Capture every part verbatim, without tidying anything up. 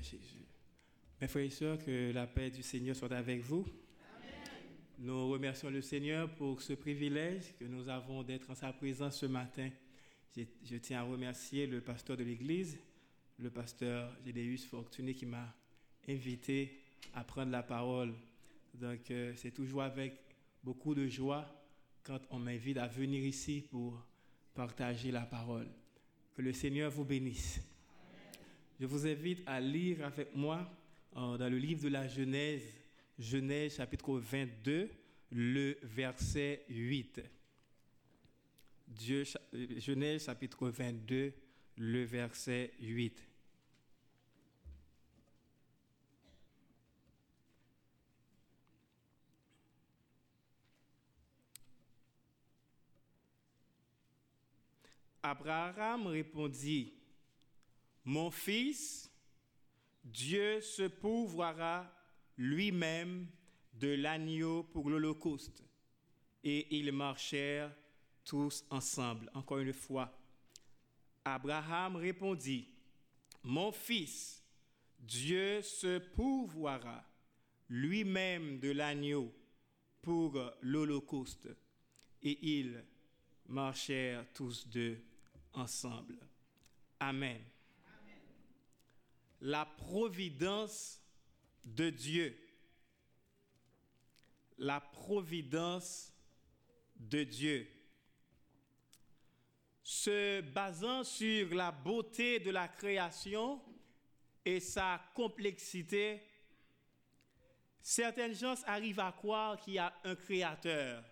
Jésus. Mes frères et sœurs, que la paix du Seigneur soit avec vous. Amen. Nous remercions le Seigneur pour ce privilège que nous avons d'être en sa présence ce matin. Je, je tiens à remercier le pasteur de l'Église, le pasteur Gédéus Fortuné, qui m'a invité à prendre la parole. Donc, euh, c'est toujours avec beaucoup de joie quand on m'invite à venir ici pour partager la parole. Que le Seigneur vous bénisse. Amen. Je vous invite à lire avec moi euh, dans le livre de la Genèse, Genèse chapitre vingt-deux, le verset huit. Dieu, Genèse chapitre vingt-deux, le verset huit. Abraham répondit, « Mon fils, Dieu se pourvoira lui-même de l'agneau pour l'Holocauste. » Et ils marchèrent tous ensemble. Encore une fois, Abraham répondit, « Mon fils, Dieu se pourvoira lui-même de l'agneau pour l'Holocauste. » Et ils marchèrent tous deux ensemble. Amen. Amen. La providence de Dieu. La providence de Dieu. Se basant sur la beauté de la création et sa complexité, certaines gens arrivent à croire qu'il y a un créateur.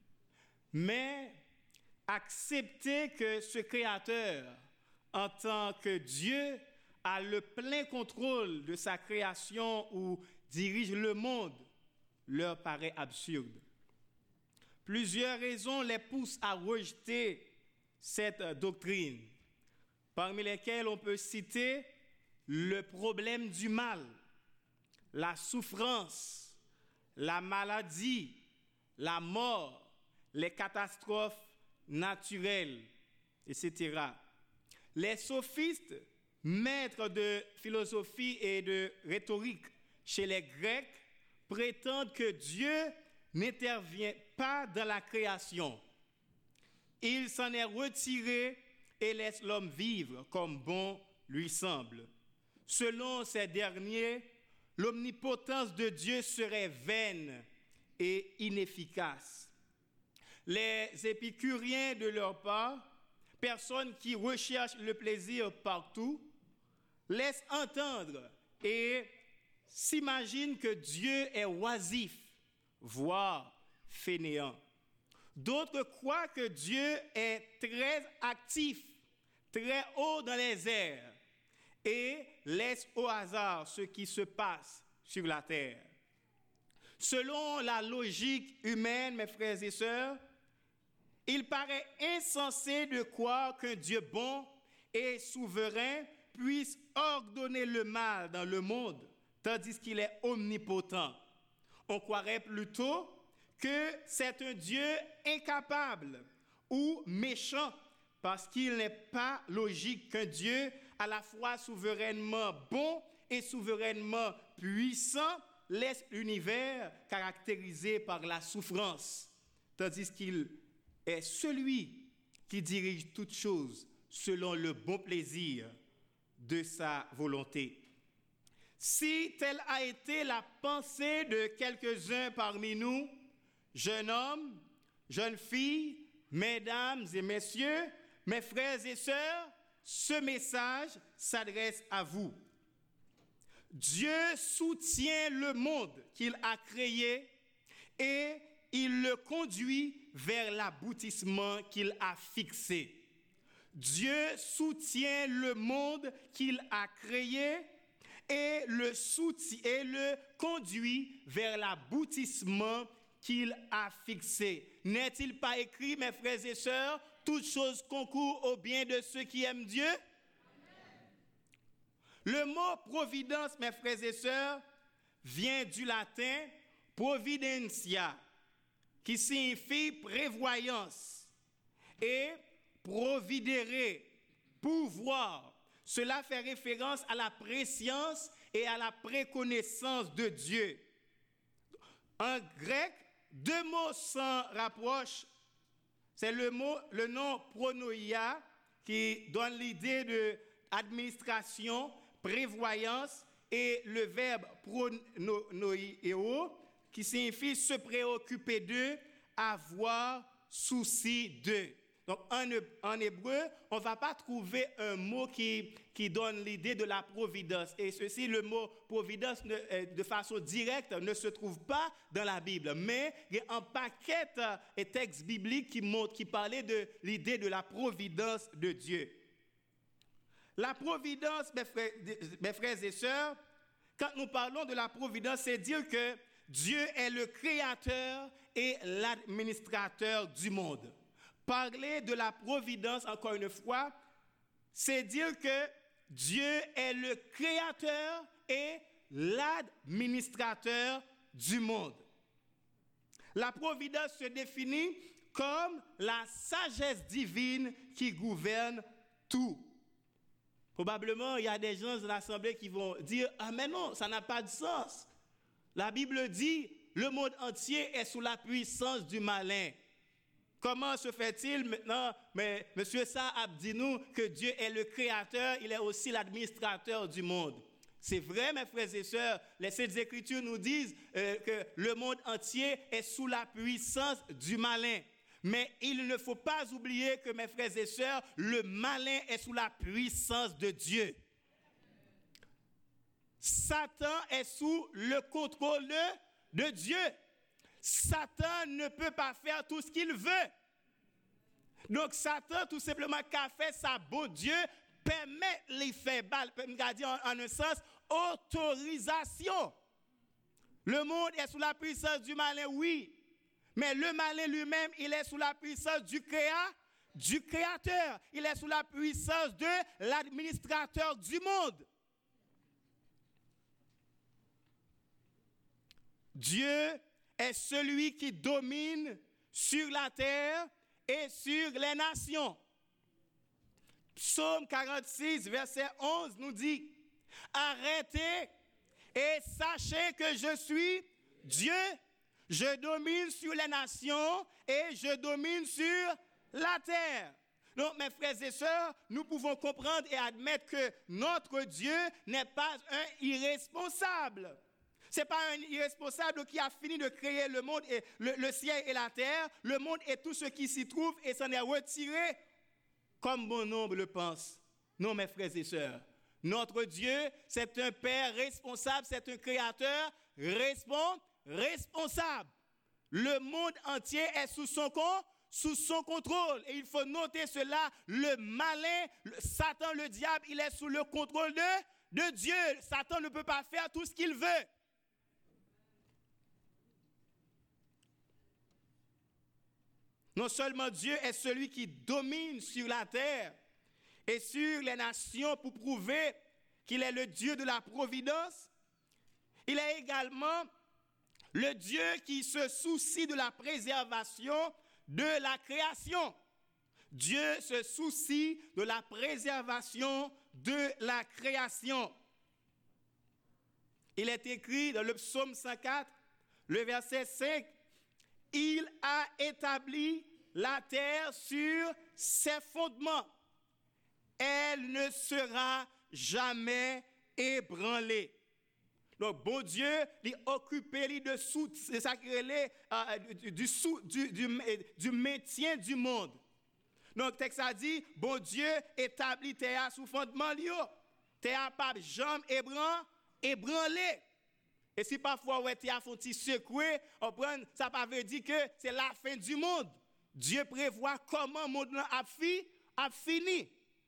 Mais accepter que ce créateur, en tant que Dieu, a le plein contrôle de sa création ou dirige le monde, leur paraît absurde. Plusieurs raisons les poussent à rejeter cette doctrine, parmi lesquelles on peut citer le problème du mal, la souffrance, la maladie, la mort, les catastrophes naturelles, et cetera. Les sophistes, maîtres de philosophie et de rhétorique chez les Grecs, prétendent que Dieu n'intervient pas dans la création. Il s'en est retiré et laisse l'homme vivre comme bon lui semble. Selon ces derniers, l'omnipotence de Dieu serait vaine et inefficace. Les épicuriens, de leur part, personnes qui recherchent le plaisir partout, laissent entendre et s'imaginent que Dieu est oisif, voire fainéant. D'autres croient que Dieu est très actif, très haut dans les airs, et laisse au hasard ce qui se passe sur la terre. Selon la logique humaine, mes frères et sœurs, il paraît insensé de croire qu'un Dieu bon et souverain puisse ordonner le mal dans le monde, tandis qu'il est omnipotent. On croirait plutôt que c'est un Dieu incapable ou méchant, parce qu'il n'est pas logique qu'un Dieu à la fois souverainement bon et souverainement puissant laisse l'univers caractérisé par la souffrance, tandis qu'il est celui qui dirige toutes choses selon le bon plaisir de sa volonté. Si telle a été la pensée de quelques-uns parmi nous, jeunes hommes, jeunes filles, mesdames et messieurs, mes frères et sœurs, ce message s'adresse à vous. Dieu soutient le monde qu'il a créé et il le conduit vers l'aboutissement qu'il a fixé. Dieu soutient le monde qu'il a créé et le soutient et le conduit vers l'aboutissement qu'il a fixé. N'est-il pas écrit, mes frères et sœurs, toutes choses concourent au bien de ceux qui aiment Dieu? Amen. Le mot providence, mes frères et sœurs, vient du latin providentia, qui signifie prévoyance, et providere, pouvoir, Cela fait référence à la préscience et à la préconnaissance de Dieu. En grec, deux mots s'en rapprochent. C'est le mot, le nom pronoia qui donne l'idée de administration, prévoyance, et le verbe pronoio qui signifie se préoccuper d'eux, avoir souci d'eux. Donc, en, en hébreu, on ne va pas trouver un mot qui, qui donne l'idée de la providence. Et ceci, le mot providence, ne, de façon directe, ne se trouve pas dans la Bible. Mais il y a un paquet de textes bibliques qui, montrent, qui parlaient de l'idée de la providence de Dieu. La providence, mes frères, mes frères et sœurs, quand nous parlons de la providence, c'est dire que Dieu est le créateur et l'administrateur du monde. Parler de la providence, encore une fois, c'est dire que Dieu est le créateur et l'administrateur du monde. La providence se définit comme la sagesse divine qui gouverne tout. Probablement, il y a des gens dans l'Assemblée qui vont dire « Ah mais non, ça n'a pas de sens. La Bible dit « Le monde entier est sous la puissance du malin. » Comment se fait-il maintenant, mais M. Saab dit-nous que Dieu est le créateur, il est aussi l'administrateur du monde. C'est vrai, mes frères et sœurs, les Saintes Écritures nous disent euh, que le monde entier est sous la puissance du malin. Mais il ne faut pas oublier que, mes frères et sœurs, le malin est sous la puissance de Dieu. Satan est sous le contrôle de, de Dieu. Satan ne peut pas faire tout ce qu'il veut. Donc Satan, tout simplement, qu'a fait ça, bon Dieu, permet les faire balle, en, en un sens, autorisation. Le monde est sous la puissance du malin, oui. Mais le malin lui-même, il est sous la puissance du créa, du créateur. Il est sous la puissance de l'administrateur du monde. Dieu est celui qui domine sur la terre et sur les nations. Psaume quarante-six, verset onze nous dit « Arrêtez et sachez que je suis Dieu, je domine sur les nations et je domine sur la terre. » Donc, mes frères et sœurs, nous pouvons comprendre et admettre que notre Dieu n'est pas un irresponsable. Ce n'est pas un irresponsable qui a fini de créer le monde, et le, le ciel et la terre, le monde et tout ce qui s'y trouve, et s'en est retiré, comme bon nombre le pense. Non, mes frères et sœurs, notre Dieu, c'est un Père responsable, c'est un Créateur respons, responsable. Le monde entier est sous son, sous son contrôle, et il faut noter cela, le malin, le Satan, le diable, il est sous le contrôle de, de Dieu. Satan ne peut pas faire tout ce qu'il veut. Non seulement Dieu est celui qui domine sur la terre et sur les nations pour prouver qu'il est le Dieu de la providence, il est également le Dieu qui se soucie de la préservation de la création. Dieu se soucie de la préservation de la création. Il est écrit dans le psaume cent quatre, le verset cinq, « Il a établi la terre sur ses fondements. Elle ne sera jamais ébranlée. » Donc, bon Dieu, il occupe de sous, c'est ça qui est euh, du, du, du, du, du maintien du monde. Donc, le texte a dit, bon Dieu établit terre sous fondement, terre pas jamais ébranlée. Et si parfois, ouais, tu as fait secouer, ça ne veut pas dire que c'est la fin du monde. Dieu prévoit comment le monde a, fi, a fini.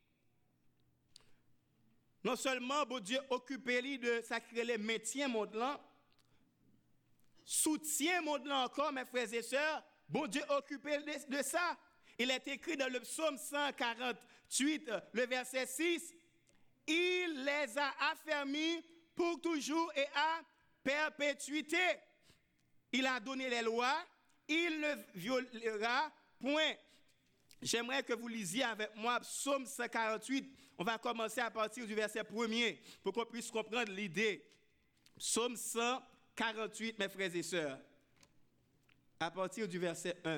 Non seulement, bon Dieu occupe de sacrer les maintien monde là, soutient monde là encore, mes frères et sœurs, bon Dieu occupe de, de ça. Il est écrit dans le psaume cent quarante-huit, le verset six, « Il les a affermis pour toujours et à perpétuité. Il a donné les lois, il ne violera point. j'aimerais que vous lisiez avec moi Psaume cent quarante-huit. On va commencer à partir du verset premier pour qu'on puisse comprendre l'idée. Psaume cent quarante-huit, mes frères et sœurs, à partir du verset un.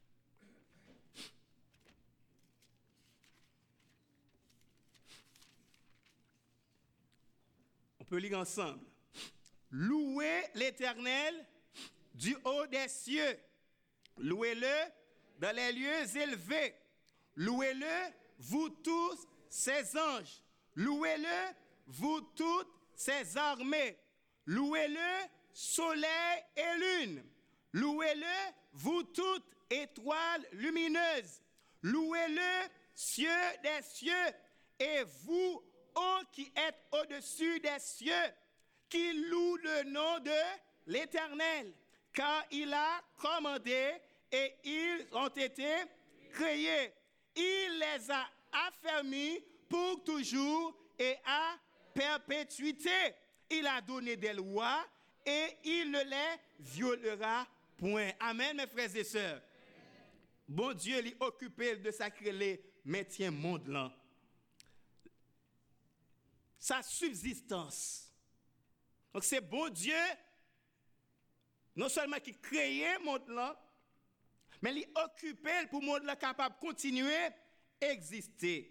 On peut lire ensemble. Louez l'Éternel du haut des cieux. Louez-le dans les lieux élevés. Louez-le, vous tous ses anges. Louez-le, vous toutes ses armées. Louez-le, soleil et lune. Louez-le, vous toutes étoiles lumineuses. Louez-le, cieux des cieux. Et vous, ô qui êtes au-dessus des cieux, qui louent le nom de l'Éternel, car il a commandé et ils ont été créés. Il les a affermis pour toujours et à perpétuité. Il a donné des lois et il ne les violera point. Amen, mes frères et sœurs. Bon Dieu, il est occupé de sacrer les maintien monde là. Sa subsistance. Donc c'est bon Dieu, non seulement qui créait le monde là, mais il est occupé pour le monde là capable de continuer à exister.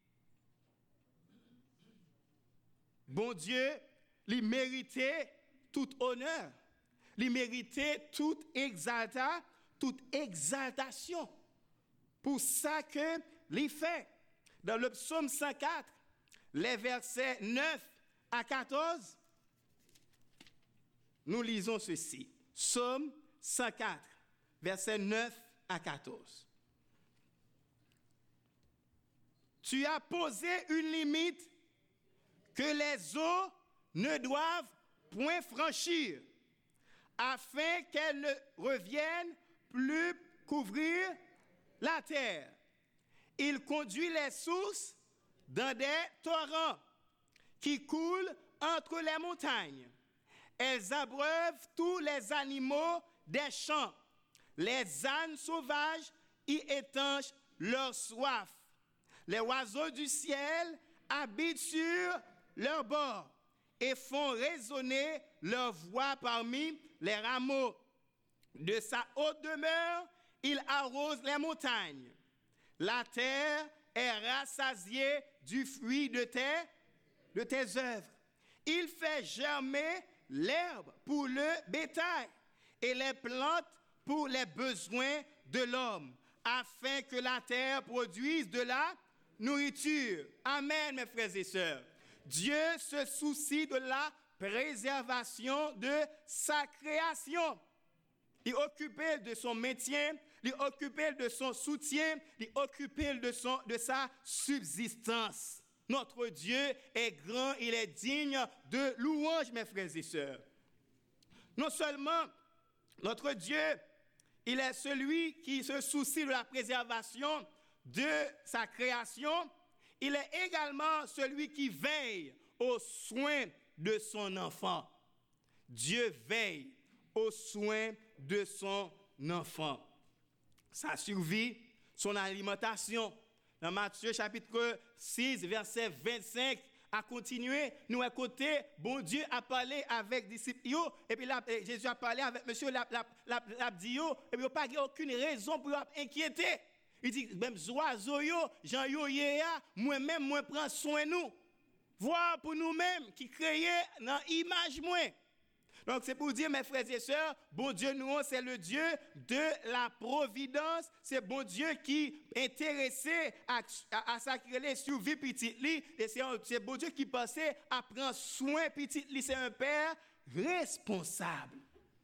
Bon Dieu, il méritait tout honneur, il méritait toute exaltation, toute exaltation. Pour ça que il fait. Dans le psaume cent quatre, les versets neuf à quatorze, nous lisons ceci. Psaume cent quatre, versets neuf à quatorze. Tu as posé une limite que les eaux ne doivent point franchir, afin qu'elles ne reviennent plus couvrir la terre. Il conduit les sources dans des torrents qui coulent entre les montagnes. Elles abreuvent tous les animaux des champs. Les ânes sauvages y étanchent leur soif. Les oiseaux du ciel habitent sur leurs bords et font résonner leur voix parmi les rameaux. De sa haute demeure, il arrose les montagnes. La terre est rassasiée du fruit de tes, de tes œuvres. Il fait germer l'herbe pour le bétail et les plantes pour les besoins de l'homme, afin que la terre produise de la nourriture. Amen, mes frères et sœurs. Dieu se soucie de la préservation de sa création. Il est occupé de son maintien, il est occupé de son soutien, il est occupé de, son, de sa subsistance. Notre Dieu est grand, il est digne de louange, mes frères et sœurs. Non seulement notre Dieu, il est celui qui se soucie de la préservation de sa création, il est également celui qui veille aux soins de son enfant. Dieu veille aux soins de son enfant. Sa survie, son alimentation. Dans Matthieu chapitre six, verset vingt-cinq, à continuer, nous à côté, bon Dieu a parlé avec les disciples, et puis là, Jésus a parlé avec monsieur l'abdio, et puis il n'y a pas aucune raison pour inquiéter. Il dit, même oiseaux, Jean yo moi-même, moi prends soin de nous. Voir pour nous-mêmes qui créent dans l'image moi. Donc c'est pour dire, mes frères et sœurs, bon Dieu, nous, c'est le Dieu de la providence. C'est bon Dieu qui est intéressé à, à, à sacrer les survie petite li. Et c'est, c'est bon Dieu qui pensait à prendre soin petite li. C'est un père responsable.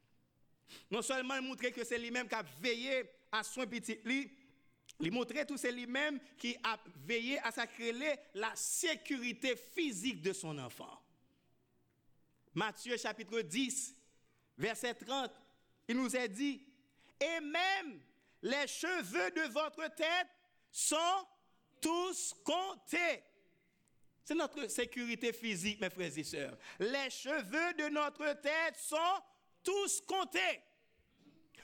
Non seulement il montrait que c'est lui-même qui a veillé à soin petite li, il montrait tout c'est lui-même qui a veillé à sacrer la sécurité physique de son enfant. Matthieu chapitre dix, verset trente, il nous a dit, et même les cheveux de votre tête sont tous comptés. C'est notre sécurité physique, mes frères et sœurs. Les cheveux de notre tête sont tous comptés.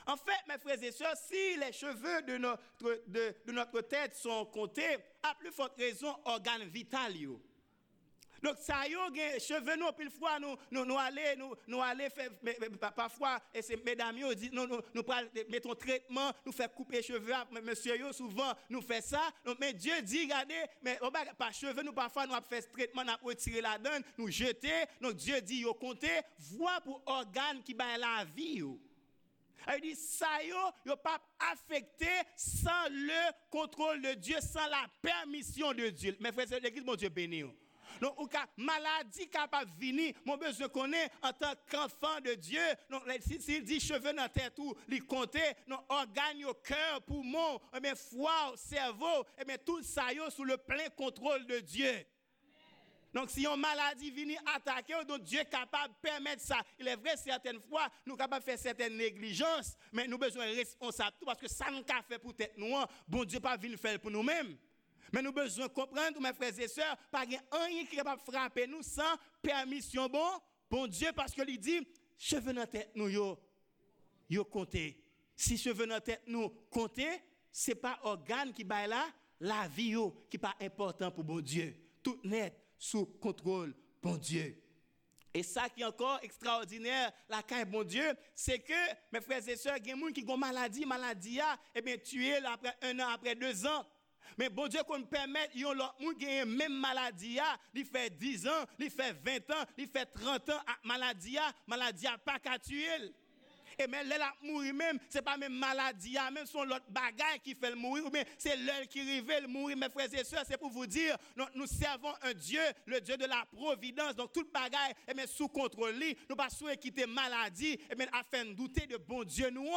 En fait, mes frères et sœurs, si les cheveux de notre, de, de notre tête sont comptés, à plus forte raison, organes vitaux. Donc, ça y est, cheveux, nous, pile fois, nous, nous, nous allons, nous, nous allons faire, mais, mais, parfois, et c'est mesdames, nous, nous, nous, nous mettons traitement, nous faisons couper les cheveux, monsieur, yo, souvent, nous faisons ça. Donc, mais Dieu dit, regardez, mais par cheveux, nous, parfois, nous faisons traitement, nous retirer la donne, nous jeter. Donc, Dieu dit, yo, comptez, voix pour organes qui baillent la vie, yo. Il dit, ça yo, yo pas affecté sans le contrôle de Dieu, sans la permission de Dieu. Mes frères, c'est l'église, mon Dieu béni. Donc, ou ka maladie capable de venir, mon besoin connaît en tant qu'enfant de Dieu. Donc, s'il dit cheveux dans la tête ou les compter, non, organes, au cœur, poumon, et bien, foie, cerveau, et bien, tout ça yo sous le plein contrôle de Dieu. Amen. Donc, si une maladie vient attaquer, donc Dieu est capable de permettre ça. Il est vrai, certaines fois, nous sommes capables de faire certaines négligences, mais nous avons besoin de responsables, parce que ça nous a fait pour tête nous, bon Dieu pas venir faire pour nous-mêmes. Mais nous avons besoin de comprendre, mes frères et sœurs, pas rien qui est capable de frapper nous sans permission, bon, bon Dieu, parce que il dit, cheveux dans la tête nous, yo, yo compter. Si cheveux dans la tête nous compter, ce n'est pas organe qui baille là, la vie yo, qui n'est pas important pour bon Dieu. Tout net, sous contrôle, bon Dieu. Et ça qui est encore extraordinaire, la caille bon Dieu, c'est que, mes frères et sœurs, il y a des gens qui ont une maladie, maladie, et bien tué là, après un an, après deux ans. Mais bon Dieu qu'on permette, il y a l'autre monde qui a une même maladie, il fait dix ans, il fait vingt ans, il fait trente ans, maladie, maladie pas qu'à tuer. Et même là, mourir même, ce n'est pas même maladie, même son l'autre bagaille qui fait le mourir, mais c'est l'heure qui révèle le mourir, mes frères et sœurs, c'est pour vous dire, nous, nous servons un Dieu, le Dieu de la providence, donc toute bagaille est sous contrôle, nous ne pas souhaiter quitter maladie, et bien afin de douter de bon Dieu nous.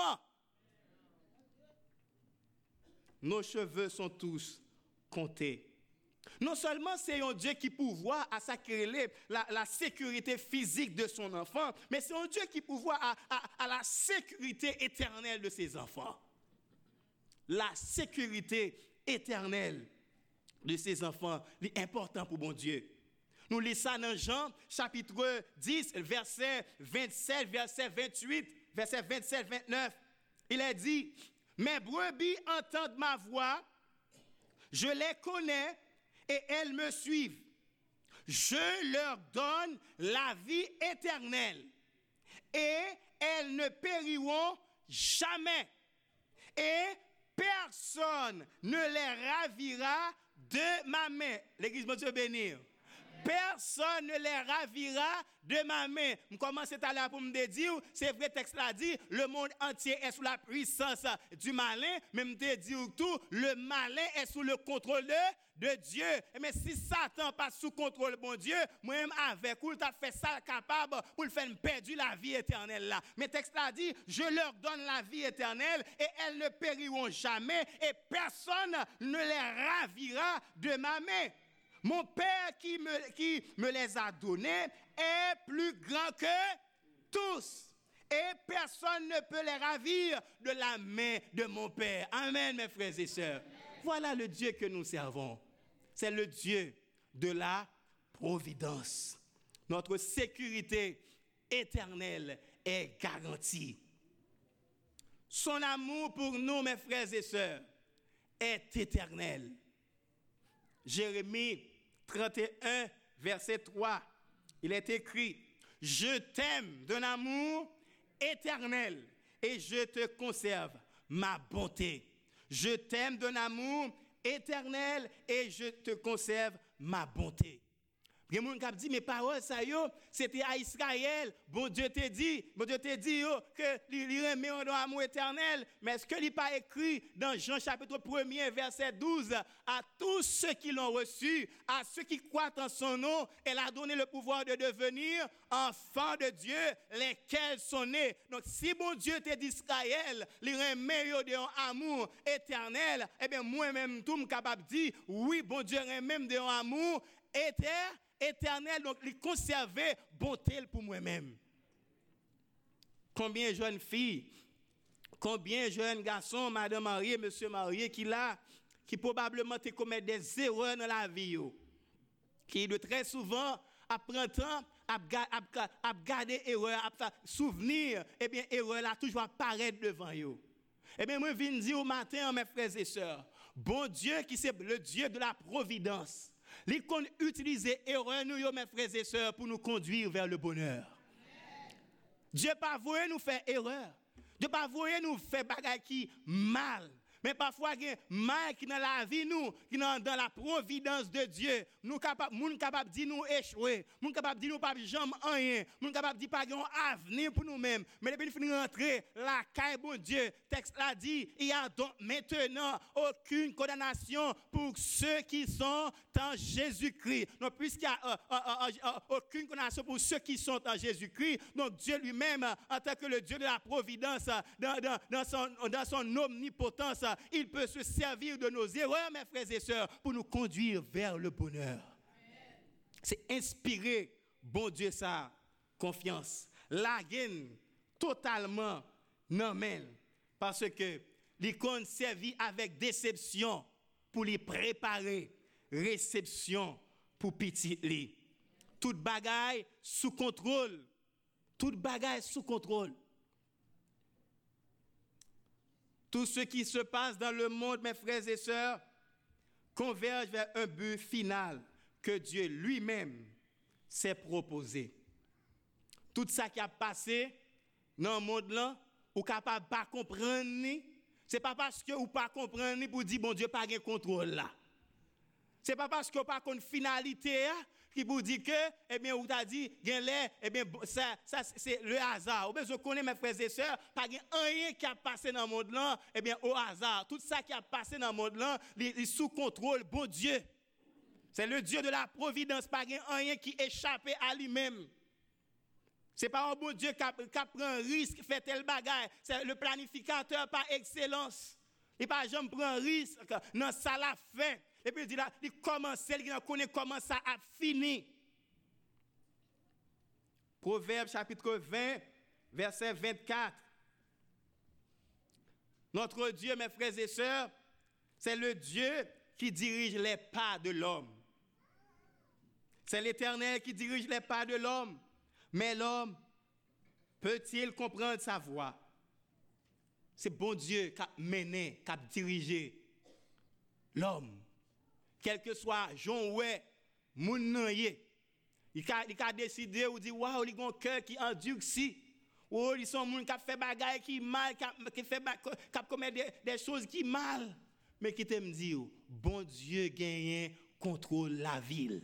Nos cheveux sont tous comptés. Non seulement c'est un Dieu qui pourvoit à sacrer la, la sécurité physique de son enfant, mais c'est un Dieu qui pourvoit à, à, à la sécurité éternelle de ses enfants. La sécurité éternelle de ses enfants est important pour mon Dieu. Nous lisons ça dans Jean, chapitre dix, verset vingt-sept, verset vingt-huit, verset vingt-sept, vingt-neuf. Il est dit, « Mes brebis entendent ma voix, je les connais, et elles me suivent. Je leur donne la vie éternelle, et elles ne périront jamais, et personne ne les ravira de ma main. » L'église, mon Dieu bénir. Personne ne les ravira de ma main. Je commence à là pour me dire, c'est vrai, texte l'a dit, le monde entier est sous la puissance du malin, mais je dire tout, le malin est sous le contrôle de, de Dieu. Mais si Satan passe sous contrôle de bon Dieu, moi-même avec vous, tu as fait ça capable pour le faire perdre la vie éternelle là. Mais texte l'a dit, je leur donne la vie éternelle et elles ne périront jamais et personne ne les ravira de ma main. Mon Père qui me, qui me les a donnés est plus grand que tous. Et personne ne peut les ravir de la main de mon Père. Amen, mes frères et sœurs. Voilà le Dieu que nous servons. C'est le Dieu de la providence. Notre sécurité éternelle est garantie. Son amour pour nous, mes frères et sœurs, est éternel. Jérémie trente et un, verset trois, il est écrit, « Je t'aime d'un amour éternel et je te conserve ma bonté. Je t'aime d'un amour éternel et je te conserve ma bonté. » Il y a des gens qui disent, mes paroles, ça yo, c'était à Israël. Bon Dieu t'a dit, bon Dieu t'a dit yo, que il remet un amour éternel. Mais est-ce que il n'est pas écrit dans Jean chapitre premier, verset douze, à tous ceux qui l'ont reçu, à ceux qui croient en son nom, elle a donné le pouvoir de devenir enfants de Dieu, lesquels sont nés. Donc si bon Dieu t'a dit Israël, il remet un amour éternel, eh bien moi-même tout me capable de dire, oui, bon Dieu remet un amour éternel. Éternel, donc il conservait bonté pour moi-même. Combien de jeunes filles, combien de jeunes garçons, madame mariée, monsieur marié, qui là, qui probablement te commettent des erreurs dans la vie, qui de très souvent, après temps, à garder erreur, à faire souvenir, eh bien, erreur là toujours apparaître devant vous. Eh bien, moi, je viens dire au matin, mes frères et sœurs, bon Dieu qui c'est le Dieu de la providence, il qu'on utilise erreur, nous, mes frères et sœurs, pour nous conduire vers le bonheur. Amen. Dieu pas voulu nous faire erreur. Dieu pas voulu nous faire bagaille qui mal. Mais parfois, il y a mal qui dans la vie, nous, qui dans, dans la providence de Dieu. Nous capable, nous capable de dire nous échouer. Nous capable de dire nous pas jamais rien. Nous capable de dire pas un avenir pour nous-mêmes. Mais depuis nous rentrer, la caille bon Dieu, texte l'a dit, il y a donc maintenant aucune condamnation pour ceux qui sont en Jésus-Christ. Donc, puisqu'il y a euh, euh, euh, euh, aucune condamnation pour ceux qui sont en Jésus-Christ, donc Dieu lui-même, en tant que le Dieu de la providence, dans, dans, dans, son, dans son omnipotence, il peut se servir de nos erreurs, mes frères et sœurs, pour nous conduire vers le bonheur. Amen. C'est inspirer, bon Dieu, ça, confiance. La gaine totalement non-men, parce que l'icône servit avec déception pour les préparer, réception pour petit lit. Toute bagaille sous contrôle. Toute bagaille sous contrôle. Tout ce qui se passe dans le monde, mes frères et sœurs, converge vers un but final que Dieu lui-même s'est proposé. Tout ça qui a passé dans le monde là, ou capable pas comprendre, c'est pas parce que ou pas comprendre pour dire bon Dieu pas de contrôle là. C'est pas parce que pas une finalité qui vous dit que eh bien ou t'a dit eh bien ça ça c'est le hasard. Ou bien je connais mes frères et sœurs, pas rien qui a passé dans le monde là, eh bien au hasard. Tout ça qui a passé dans le monde là, il sous contrôle bon Dieu. C'est le Dieu de la providence, pas rien qui échappe à lui-même. C'est pas un bon Dieu qui, a, qui a prend un risque, fait tel bagaille. C'est le planificateur par excellence. Il pas jamais prend un risque, non ça l'a fait. Et puis il dit là, il commence, il connaît comment ça a fini. Proverbe chapitre vingt, verset vingt-quatre. Notre Dieu, mes frères et sœurs, c'est le Dieu qui dirige les pas de l'homme. C'est l'Éternel qui dirige les pas de l'homme. Mais l'homme, peut-il comprendre sa voie? C'est bon Dieu qui a mené, qui a dirigé l'homme. Quel que soit Jean ouais, moun nan yé. Il a, il a décidé ou dit waouh, il a un cœur qui endurci. Ou ils sont moun qui fait bagaille qui mal, qui fait qui commet des, des choses qui mal, mais qui t'aime dire bon Dieu gagne contrôle la ville.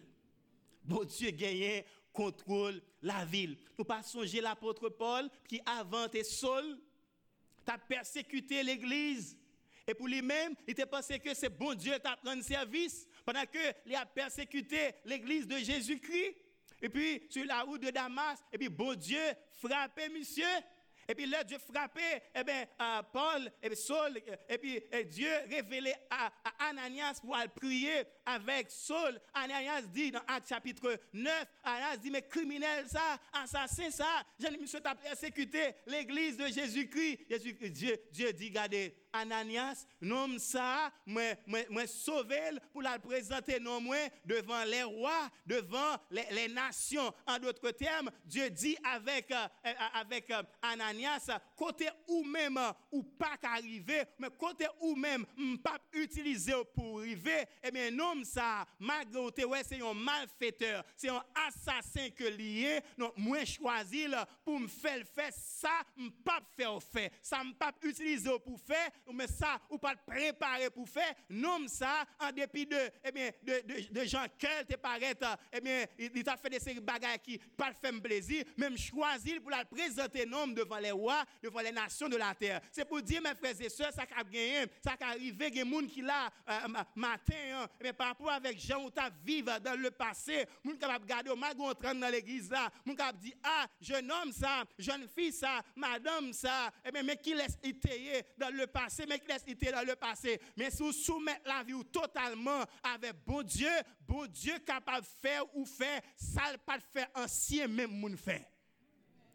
Bon Dieu gagne contrôle la ville. Nous pas songer l'apôtre Paul qui avant et Saul t'a persécuté l'église. Et pour lui-même, il était pensé que c'est bon Dieu qui a pris service pendant qu'il a persécuté l'église de Jésus-Christ. Et puis, sur la route de Damas, et puis bon Dieu frappait monsieur. Et puis là, Dieu frappait, eh bien, euh, Paul, et puis Saul, et puis et Dieu révélait à, à Ananias pour aller prier avec Saul. Ananias dit dans Actes chapitre neuf, Ananias dit, mais criminel ça, assassin ça, j'ai monsieur t'a persécuté l'église de Jésus-Christ. Jésus, Dieu, Dieu dit, regardez, Ananias, nom ça, moi, moi, moi sauvé pour la présenter non moi devant les rois, devant les, les nations. En d'autres termes, Dieu dit avec, euh, avec euh, Ananias, côté ou même ou pas qu'arriver, mais côté ou même pas utiliser pour arriver, eh bien non ça, malgré ouais c'est un malfaiteur, c'est un assassin que lié, donc moi choisi pour me faire faire ça, pas faire faire, ça me pas utiliser pour faire, mais ça ou pas préparer pour faire, non ça en dépit de eh bien de de, de gens qu'elle te paraît, eh bien il t'a fait des séries bagages qui pas faire plaisir, même choisi pour la présenter nom devant les rois, devant les nations de la terre. C'est pour dire mes frères et sœurs, ça a gagné, ça a arrivé, il y a des gens qui là euh, matin, hein, mais par rapport avec gens où tu vivre dans le passé, gens qui capable regarder au magon train dans l'église là, gens qui dit ah, jeune homme ça, jeune fille ça, madame ça, et bien mais qui laisse étayer dans le passé, mais qui laisse étayer dans le passé. Mais si vous soumettez la vie totalement avec bon Dieu, bon Dieu capable de faire ou faire, ça pas faire ancien même moun fait.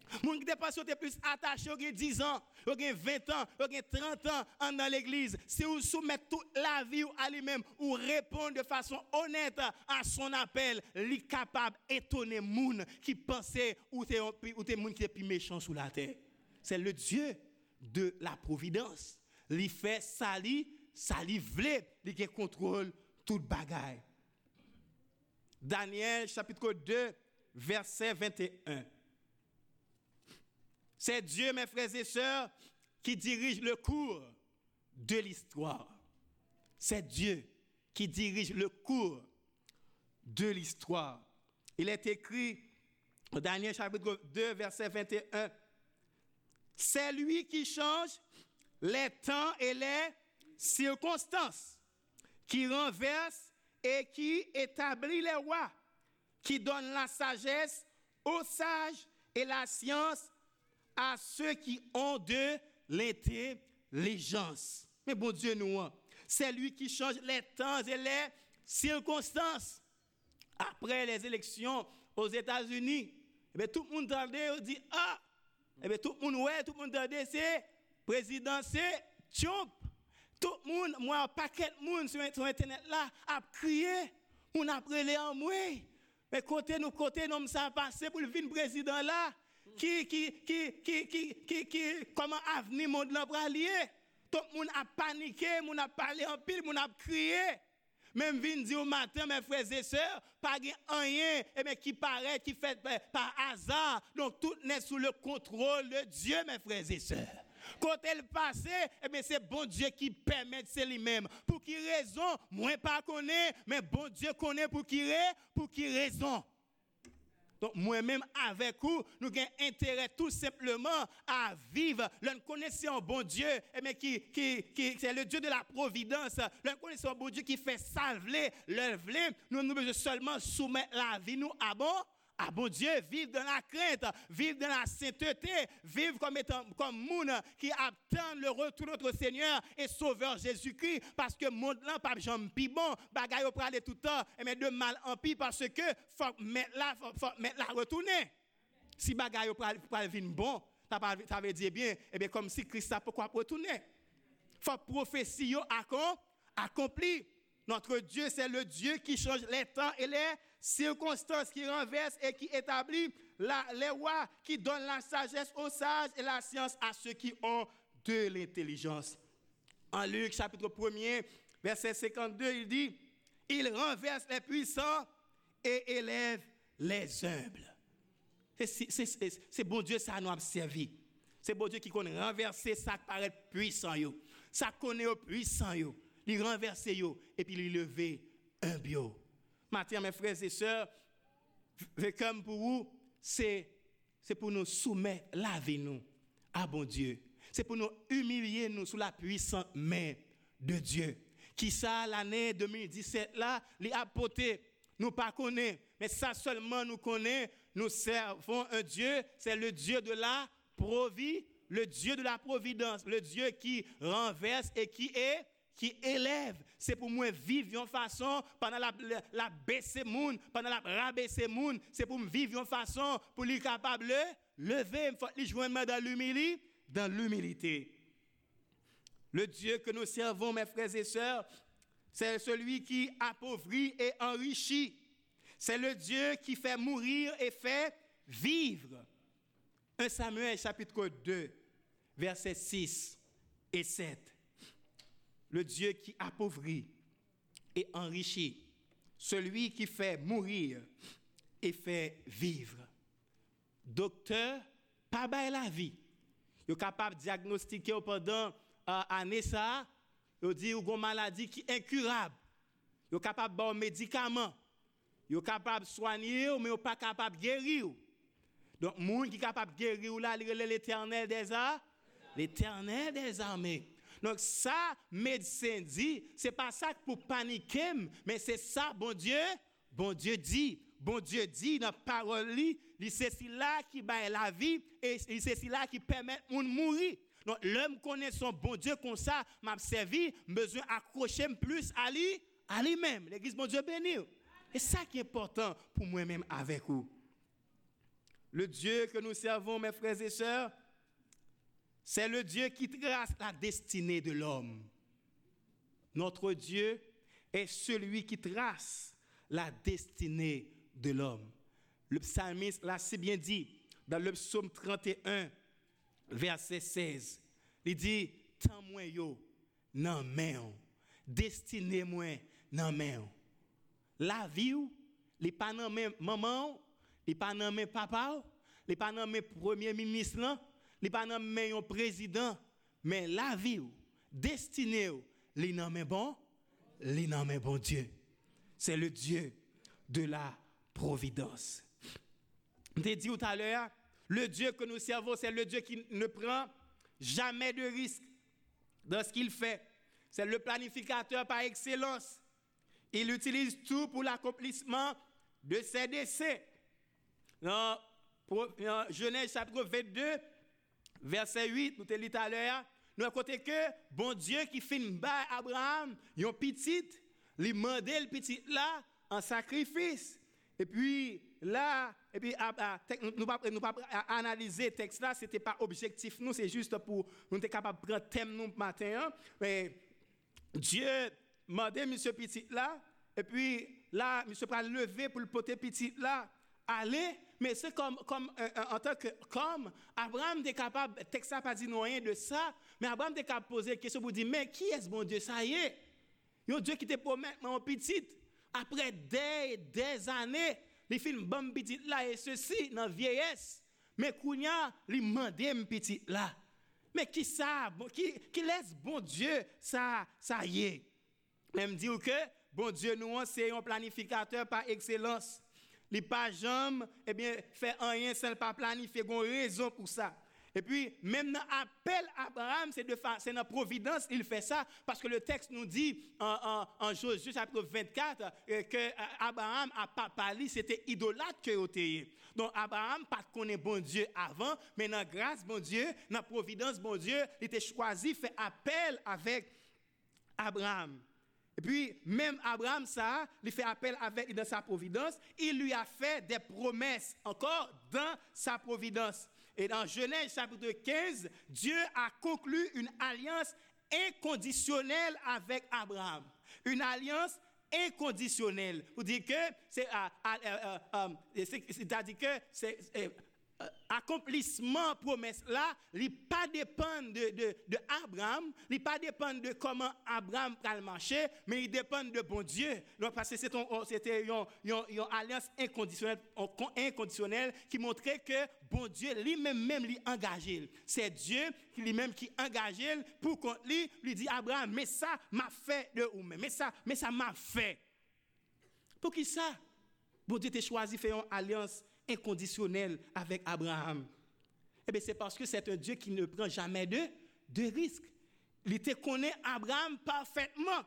Moun qui dépasse était plus attaché, ont dix ans, ont vingt ans, ont trente ans dans l'église. Si vous soumettez toute la vie à lui-même, ou répondre de façon honnête à son appel, il est capable d'étonner moun qui pensait ou t'es ou t'es moun qui est plus méchant sous la terre. C'est le Dieu de la providence. Il fait sali, sali vle, il contrôle toute bagaille. Daniel chapitre deux, verset vingt et un. C'est Dieu, mes frères et sœurs, qui dirige le cours de l'histoire. C'est Dieu qui dirige le cours de l'histoire. Il est écrit dans Daniel chapitre deux, verset vingt et un. C'est lui qui change les temps et les circonstances, qui renverse et qui établit les rois, qui donne la sagesse aux sages et la science à ceux qui ont de l'intelligence. Mais bon Dieu, nous, c'est lui qui change les temps et les circonstances. Après les élections aux États-Unis, eh bien, tout le monde entendait, dit ah, eh bien, tout le monde, ouais, tout le monde entendait, c'est président, c'est Trump. Tout le monde, moi, un paquet de monde sur, sur Internet là, a crié, on a prélé en moi. Mais côté nous, côté nous, ça a passé pour le venir président là. Qui, qui, qui, qui, qui, qui, qui, comment avenir monde là pour allier? Tout le monde a paniqué, monde a parlé en pile, monde a crié. Même vin dire au matin, mes frères et sœurs, pas rien, et bien qui paraît, qui fait par hasard. Donc tout n'est sous le contrôle de Dieu, mes frères et sœurs. Quand elle passe, eh bien c'est bon Dieu qui permet, c'est lui-même. Pour qui raison, moi pas connais, mais bon Dieu connaît pour qui pour qui raison. Donc, moi-même, avec vous, nous avons intérêt tout simplement à vivre. Nous connaissons un bon Dieu, mais qui, qui, qui, c'est le Dieu de la providence. Nous connaissons un bon Dieu qui fait salver le vlé. Nous nous devons seulement soumettre la vie, nous, à bon, à bon Dieu, vivre dans la crainte, vivre dans la sainteté, vivre comme étant comme monde qui attend le retour de notre Seigneur et Sauveur Jésus-Christ, parce que monde là pas jamais pi bon, bagaille au aller tout le temps, mais de mal en pis parce que faut mettre là, faut, faut mettre là retourner. Si bagaille au aller venir bon, ça veut dire bien, et bien comme si Christ a pourquoi retourner. Faut prophétie accompli. Notre Dieu, c'est le Dieu qui change les temps et les circonstances, qui renverse et qui établit la, les rois, qui donne la sagesse aux sages et la science à ceux qui ont de l'intelligence. En Luc, chapitre premier, verset cinquante-deux, il dit, il renverse les puissants et élève les humbles. C'est, c'est, c'est, c'est bon Dieu, ça nous a servi. C'est bon Dieu qui connaît renverser ça qui paraît puissant. Yo. Ça connaît au puissant. Yo. Il renverse yo, et puis il lever un bio. Maintenant, mes frères et sœurs, comme pour vous, c'est, c'est pour nous soumettre la vie nous à bon Dieu. C'est pour nous humilier nous sous la puissante main de Dieu. Qui ça, l'année deux mille dix-sept là, les apporté, nous pas connaît, mais ça seulement nous connaît, nous servons un Dieu, c'est le Dieu de la providence, le Dieu de la providence, le Dieu qui renverse et qui est qui élève. C'est pour moi vivre en façon pendant la, la, la baisser moun, pendant la rabaisser moun, c'est pour me vivre en façon pour lui capable de lever, il faut lui joindre dans l'humilité, dans l'humilité. Le Dieu que nous servons, mes frères et sœurs, c'est celui qui appauvrit et enrichit. C'est le Dieu qui fait mourir et fait vivre. un Samuel chapitre deux, versets six et sept. Le Dieu qui appauvrit et enrichit, celui qui fait mourir et fait vivre. Docteur, pas bail la vie. Il est capable de diagnostiquer pendant euh, année ça, il dit ou une maladie qui est incurable. Il est capable de donner un médicament. Il est capable de soigner, mais il n'est pas capable de guérir. Donc, le monde qui est capable de guérir, là, il est l'Éternel des armées. L'Éternel des armées. Donc ça, médecin dit, c'est pas ça pour paniquer, mais c'est ça, bon Dieu, bon Dieu dit, bon Dieu dit dans la parole, c'est celui-là qui baille la vie et c'est celui-là qui permet de mourir. Donc l'homme connaît son bon Dieu comme ça, m'a servi, besoin accrocher plus à lui, à lui-même. L'église, bon Dieu béni. Et ça qui est important pour moi-même avec vous. le Dieu que nous servons, mes frères et sœurs, c'est le Dieu qui trace la destinée de l'homme. Notre Dieu est celui qui trace la destinée de l'homme. Le psalmiste l'a si bien dit dans le psaume trente et un, verset seize. Il dit, tant moi yo, nan men, destinée moi, nan men. La vie ou, li pa nan men maman, li pa nan men papa, li pa nan men premier ministre, li pa nan men yon président, mais la vie ou, destinée ou, li nan men bon, li nan men bon Dieu. C'est le Dieu de la providence. Je t'ai dit tout à l'heure, le Dieu que nous servons, c'est le Dieu qui ne prend jamais de risque dans ce qu'il fait. C'est le planificateur par excellence. Il utilise tout pour l'accomplissement de ses desseins. Dans, dans Genèse chapitre vingt-deux, verset huit, nous te dit tout à l'heure, nous avons côté que bon Dieu qui fait une balle à Abraham, yon petit, lui mandé le petit là en sacrifice. Et puis là, et puis nous pas nous pas analyser le texte là, c'était pas objectif nous, c'est juste pour nous être capable de prendre thème nous matin. Hein? Mais Dieu mandé monsieur petit là, et puis là monsieur pas lever pour le porter petit là, aller, mais c'est comme comme euh, en tant que comme Abraham était capable, texte ça pas dit rien de ça, mais Abraham était capable de poser une question pour dire mais qui est ce bon Dieu ça y est? Un Dieu qui te promet mon petit après des des années, les films bon petit là et ceci dans vieillesse, mais kounya li mandé mon petit là. Mais qui ça qui qui laisse bon Dieu ça ça y est. Même dire que bon Dieu nous c'est un planificateur par excellence. Il pas jamais eh bien fait rien sans pas planifier, gon raison pour ça. Et puis même dans appel à Abraham, c'est de c'est dans providence il fait ça parce que le texte nous dit en, en, en Josué chapitre vingt-quatre euh, que euh, Abraham a pas parlé, c'était idolâtre que était. Donc Abraham pas connaît bon Dieu avant, mais dans grâce bon Dieu, dans providence bon Dieu, il était choisi fait appel avec Abraham. Et puis, même Abraham, ça, il fait appel avec dans sa providence, il lui a fait des promesses encore dans sa providence. Et dans Genèse chapitre quinze, Dieu a conclu une alliance inconditionnelle avec Abraham. Une alliance inconditionnelle. Pour dire que c'est, euh, euh, euh, c'est, c'est-à-dire que c'est, c'est Euh, accomplissement promesse là, il pas dépend de de de Abraham, il pas dépend de comment Abraham va le marcher, mais il dépend de bon Dieu. Donc parce que c'est ton, c'était une, une, une alliance inconditionnelle inconditionnelle qui montrait que bon Dieu lui-même même lui engagé. C'est Dieu qui lui-même qui engagé pour qu'on lui lui dit Abraham, mais ça m'a fait de ou mais ça mais ça m'a fait. Pour qui ça? Bon Dieu t'a choisi faire une alliance inconditionnel avec Abraham. Eh bien, c'est parce que c'est un Dieu qui ne prend jamais de, de risques. Il te connaît Abraham parfaitement.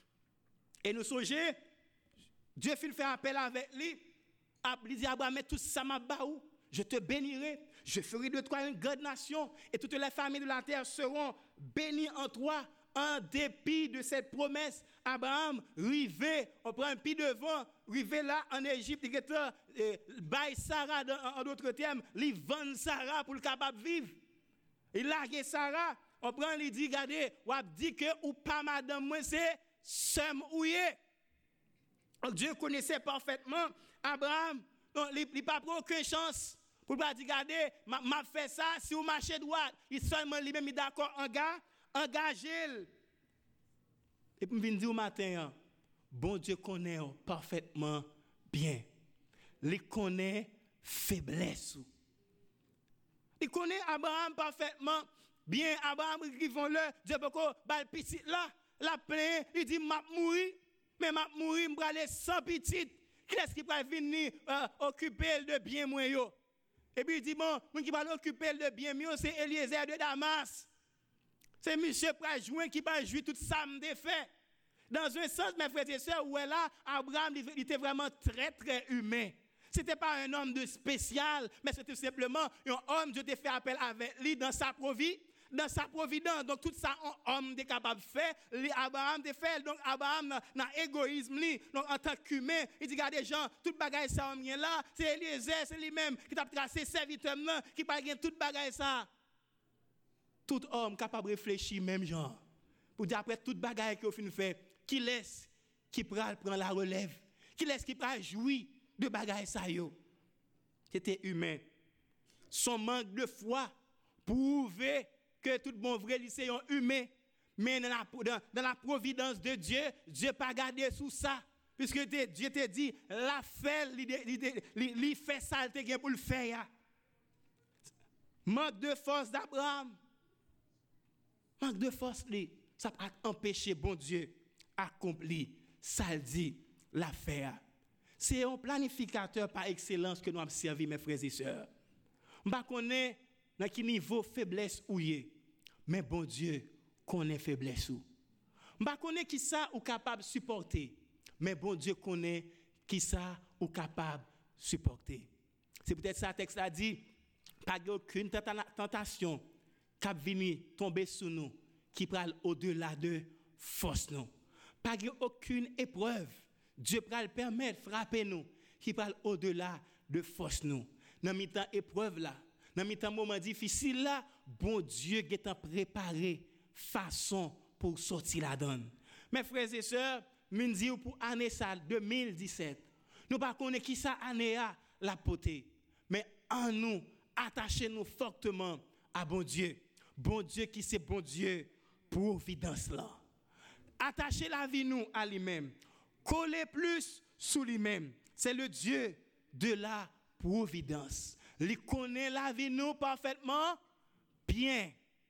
Et nous songez, Dieu fait appel avec lui. Il dit à Abraham, mais tout ça m'a baou. Je te bénirai. Je ferai de toi une grande nation. Et toutes les familles de la terre seront bénies en toi. En dépit de cette promesse, Abraham, rivé, on prend un pied devant, rivé là en Égypte, il est bail Sarah, en d'autres termes, il vend Sarah pour le capable de vivre. Il largue Sarah, on prend, il dit, regardez, on dit que ou pas madame, moi c'est sem ouye. Dieu connaissait parfaitement Abraham, donc il n'a pas pris aucune chance pour dire, regardez, m'a fait ça, si vous marchez droit, il seulement lui-même d'accord en gars. Engagez. Et puis, je viens dire au matin, bon Dieu connaît parfaitement bien. Il connaît faiblesse. Il connaît Abraham parfaitement bien. Abraham, qui vont le, Dieu peut bal petit là, la plaine, il dit, m'a mourir, mais m'a mourir, m'a aller sans petit. Qui est-ce qui va venir euh, occuper de bien moi yo? Et puis il dit, bon, moi qui va l'occuper de bien moi, c'est Eliezer de Damas. C'est monsieur Prajouen qui va jouer tout ça me défait. Dans un sens, mes frères et sœurs, où est là, Abraham il était vraiment très, très humain. Ce n'était pas un homme de spécial, mais c'était simplement un homme, Dieu t'a fait appel avec lui dans sa providence. dans sa providence. Donc tout ça, homme est capable de faire, Abraham de faire. Donc Abraham dans l'égoïsme, donc en tant qu'humain, il dit, regardez gens, toute bagaille ça, on vient là, c'est Eliezer, c'est lui-même qui t'a tracé serviteur là, qui pas gagner toute bagaille ça. Tout homme capable de réfléchir même genre. Pour dire après toute bagaille qu'il fin fait, qui laisse, qui prend la relève, qui laisse, qui prend jouir de bagaille ça yo. C'était humain. Son manque de foi prouvait que tout bon vrai lycée est humain. Mais dans la, dans, dans la providence de Dieu, Dieu n'a pas gardé sous ça. Puisque Dieu t'a dit, la fait, il fait ça, il pour le faire. Manque de force d'Abraham. Manque de force, ça a empêché bon Dieu accomplir, ça dit, l'affaire. C'est un planificateur par excellence que nous avons servi, mes frères et sœurs. Je ne connais pas dans quel niveau faiblesse ou yé, mais bon Dieu connaît faiblesse ou. Je ne connais pas qui ça ou capable de supporter, mais bon Dieu connaît qui ça ou capable de supporter. C'est peut-être ça le texte a dit, pas aucune tentation qui vient tomber sur nous, qui parle au-delà de force nous. Pas aucune épreuve, Dieu va le permettre de frapper nous, qui parle au-delà de force nous. Dans mi temps épreuve là, dans mi temps moment difficile là, bon Dieu est préparé façon pour sortir la donne. Mes frères et sœurs, me dis pour année ça deux mille dix-sept. Nous pas connaître qui ça année a la potée, mais en nous attachez-nous fortement à bon Dieu. Bon Dieu qui c'est bon Dieu providence là. Attachez la vie nous à lui-même. Collez plus sous lui-même. C'est le Dieu de la providence. Il connaît la vie nous parfaitement bien.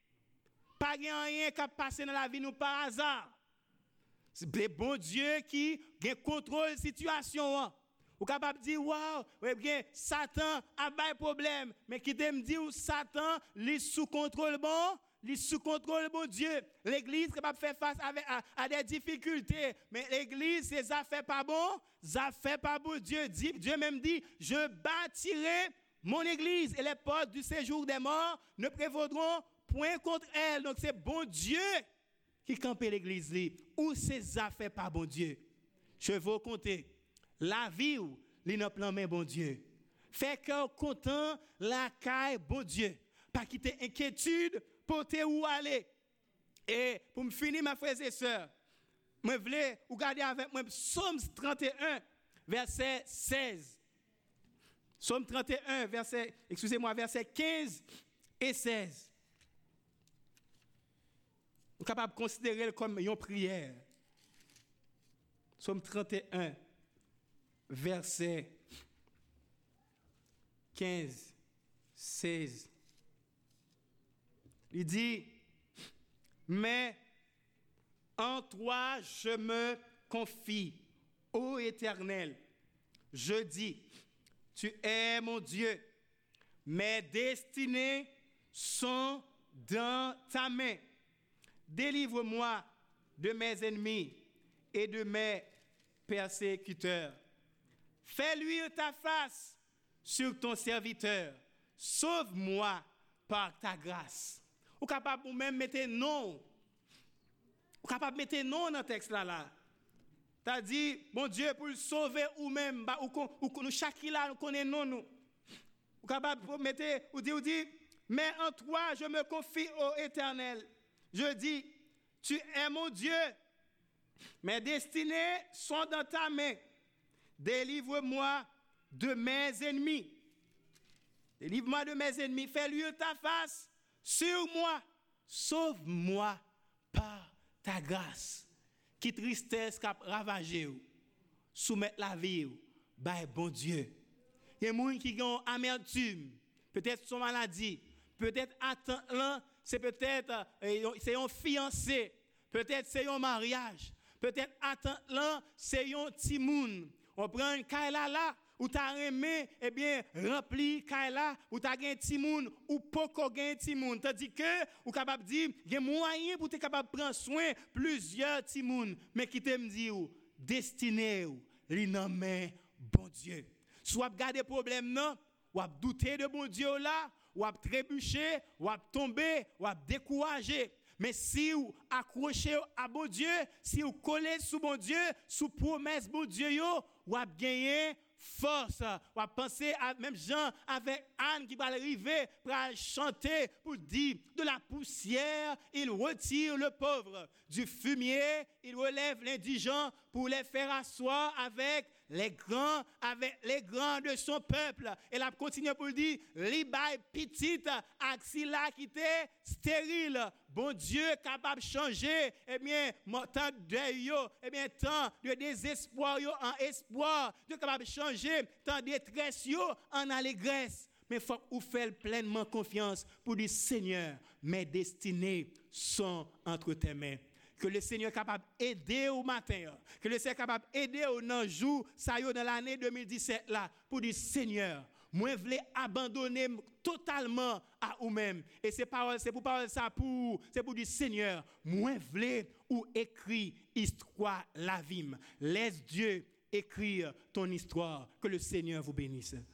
Pas rien qui passe dans la vie nous par hasard. C'est le bon Dieu qui a contrôle la situation. Ou capable de dire, waouh, ouais, bien, Satan a pas problème. Mais qui te me dit, Satan, il sous contrôle bon, il sous contrôle bon Dieu. L'église est capable de faire face avec, à, à des difficultés. Mais l'église, c'est ça fait pas bon, ça fait pas bon Dieu. Dit, Dieu même dit, je bâtirai mon église et les portes du séjour des morts ne prévaudront point contre elle. Donc c'est bon Dieu qui campe l'église. Ou c'est ça fait pas bon Dieu. Je veux vous compter. La vie ou li nan plan men bon Dieu. Fait cœur content la caille bon Dieu. Pas quitter inquiétude porter où aller. Et pour me finir mes frères et sœurs, moi voulais ou garder avec moi Psaume trente et un verset seize. Psaume trente et un verset excusez-moi verset quinze et seize. Vous êtes capable de considérer comme une prière. Psaume trente et un verset quinze, seize. Il dit, mais en toi je me confie, ô Éternel. Je dis, tu es mon Dieu. Mes destinées sont dans ta main. Délivre-moi de mes ennemis et de mes persécuteurs. Fais luire ta face sur ton serviteur. Sauve-moi par ta grâce. Ou capable ou même mettre non. Ou capable mettre non dans le texte là là. T'as dit bon Dieu pour le sauver ou même bah, ou, ou nous chaque là nous connaît non nous. Ou capable mettre ou dire ou dit mais en toi je me confie au Éternel. Je dis tu es mon Dieu. Mes destinées sont dans ta main. Délivre-moi de mes ennemis. Délivre-moi de mes ennemis. Fais luire ta face sur moi. Sauve-moi par ta grâce. Qui tristesse qu'a ravagé ou. Soumettre la vie ou. Bah bon Dieu. Il y a des gens qui ont amertume. Peut-être son maladie. Peut-être attendre c'est peut-être euh, c'est un fiancé. Peut-être c'est un mariage. Peut-être attendre c'est un petit moun. On prend un kaila là, ou t'as remé, eh bien, rempli kaila, ou t'as gagné petit moun, ou poko gagné petit moun. Tandis que, ou capable de dire, il y a moyen pour t'être capable de prendre soin plusieurs petit moun, mais qui t'aime dire, destiné ou, li nan men bon Dieu. Soit garder problème non, ou ap douter de bon Dieu là, ou ap trébucher, ou ap tomber, ou ap décourager. Mais si vous accrochez à bon Dieu, si vous collez sous bon Dieu, sous promesse bon Dieu, vous avez gagné force. Vous avez pensé à même Jean avec Anne qui va arriver pour chanter, pour dire de la poussière, il retire le pauvre. Du fumier, il relève l'indigent pour les faire asseoir avec les grands, avec les grands de son peuple. Et là, continue pour dire, li bay petite, axila qui était stérile. Bon Dieu capable de changer, eh bien, tant de yo, eh bien, tant de désespoir yo en espoir. Dieu capable de changer, tant de détresse yo en allégresse. Mais il faut que vous fassiez pleinement confiance pour dire, Seigneur, mes destinées sont entre tes mains. Que le Seigneur est capable d'aider au matin. Que le Seigneur est capable d'aider au nan jour, ça y est, dans l'année deux mille dix-sept là, pour dire, Seigneur, moi je voulais abandonner totalement à vous-même. Et c'est parole, c'est pour parler ça pour, c'est pour dire, Seigneur, moi je voulais ou écrire histoire la vie. Laisse Dieu écrire ton histoire. Que le Seigneur vous bénisse.